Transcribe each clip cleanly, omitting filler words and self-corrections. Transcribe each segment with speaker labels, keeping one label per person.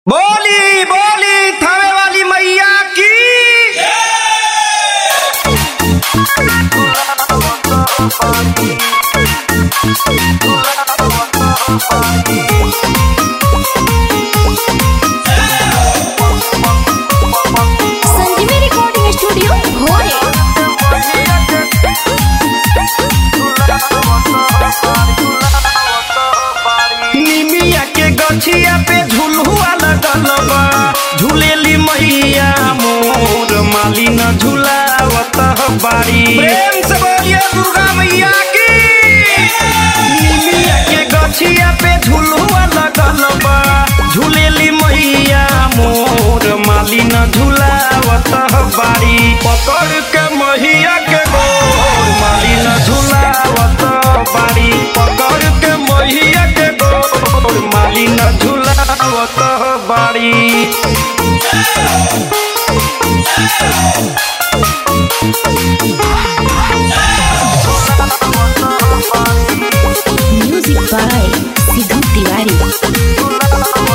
Speaker 1: बोली बोली थावे वाली मैया की।
Speaker 2: संजीवनी रिकॉर्डिंग स्टूडियो भोरे।
Speaker 1: निमिया के गछिया पे झुलुआ लगल बा, झूलेली मैया मोर माली न झुलावत बारी। प्रेम से बोलिए दुर्गा मैया की। निमिया के गछिया पे झुलुआ लगल बा, झूलेली मैया मोर माली न झुलावत बारी। पकड़ के मैया के गोर माली न झुलावत बारी। पकड़ के मैया के गोर माली न झुलावत बारी।
Speaker 2: Music by Sidhu Tiwari.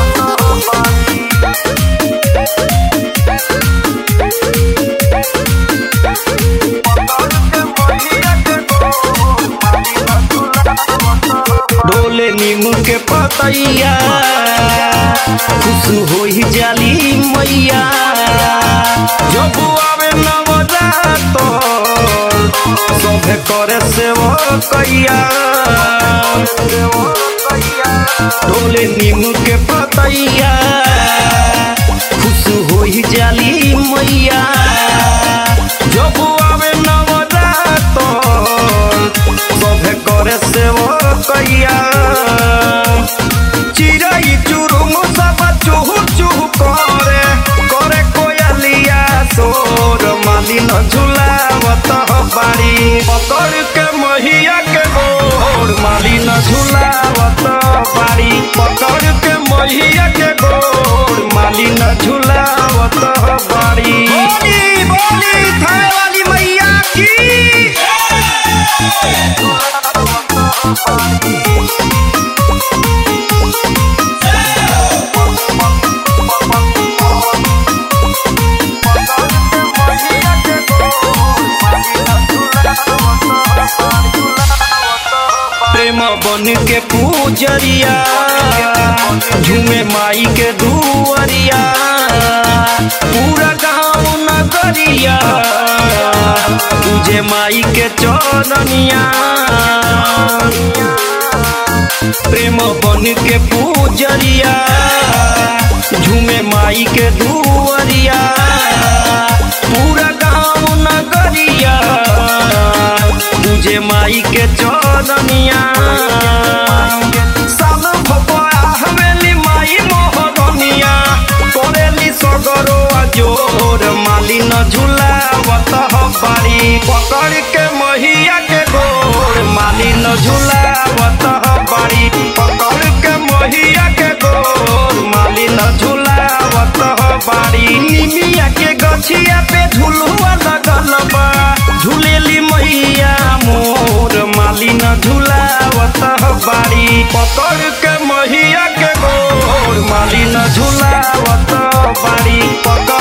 Speaker 1: डोले नीम के पतैया खुश होई जाली मैया। जब आवे नवरात सभे करे सेवकैया। डोले नीम के पतैया खुश होई जाली मैया। जब आवे नवरात सभे करे सेवकैया। चिड़ै चुरुम सब चूह चूह करे, करे कोयलिया सोर माली न झुलावत बारी। पकड़ के मैया के गोर माली न झुलावत बारी। पकड़ के मैया के गोर माली न झुलावत बारी। बोली बोली थावे वाली मैया की। प्रेम बन के पूजरिया झूमे माई के दुआरिया। पूरा गाँव नगरिया तुझे माई के चरनिया। प्रेम बन के पूजरिया झूमे माई के दुआरिया। पूरा गाँव नगरिया तुझे माई के चरनिया। साल भपया हवेली माई मोहरनिया, करेली सगरो जोर माली न झुलावत बारी। पकड़ के मैया के गोर माली न झुलावत बारी। पकड़ के मैया के गोर माली न झुलावत बारी। निमिया के गछिया पे झुलुआ लगल बा, झूलेली मैया मोर माली न झुलावत बारी। पकड़ के मैया के गोर माली न झुलावत बारी। पकड़